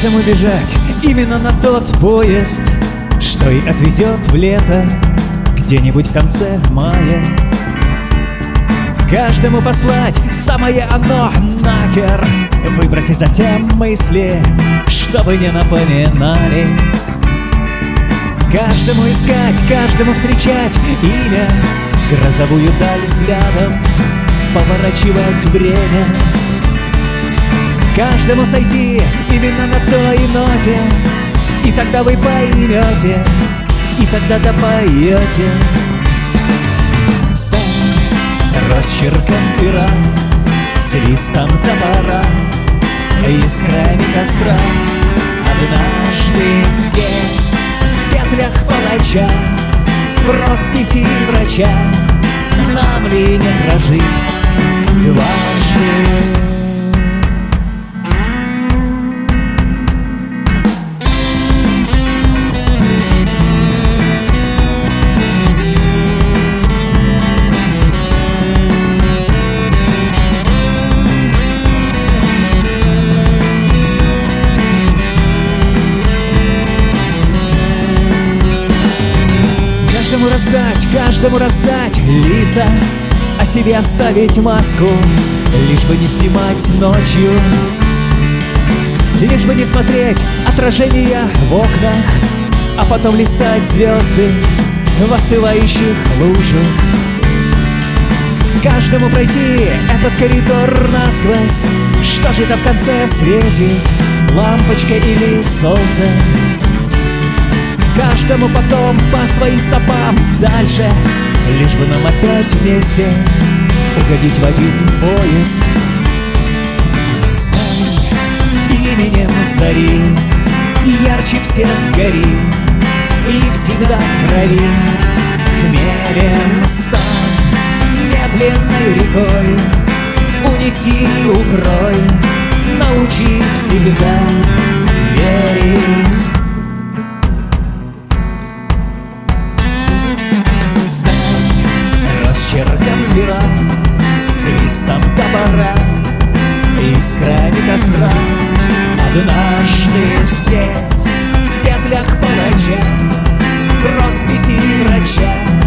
Каждому бежать именно на тот поезд, что и отвезет в лето где-нибудь в конце мая. Каждому послать самое оно нахер, выбросить затем мысли, чтобы не напоминали. Каждому искать, каждому встречать имя, грозовую даль взглядом поворачивать время. Каждому сойти именно на той ноте, и тогда вы поймете, и тогда допоете. Стань росчерком пера, свистом топора, искрами костра. Однажды здесь, в петлях палача, в росписи врача, нам ли не прожить дважды? Каждому раздать лица, о себе оставить маску, лишь бы не снимать ночью, лишь бы не смотреть отражения в окнах, а потом листать звезды в остывающих лужах. Каждому пройти этот коридор насквозь, что же там в конце светит, лампочка или солнце. Каждому потом по своим стопам дальше, лишь бы нам опять вместе угодить в один поезд. Стань именем зари, ярче всех гори, и всегда в крови хмелем стань. Медленной рекой унеси, укрой, научи всегда верить. Росчерком пера, свистом топора, искрами костра. Однажды здесь, в петлях палача, в росписи врача,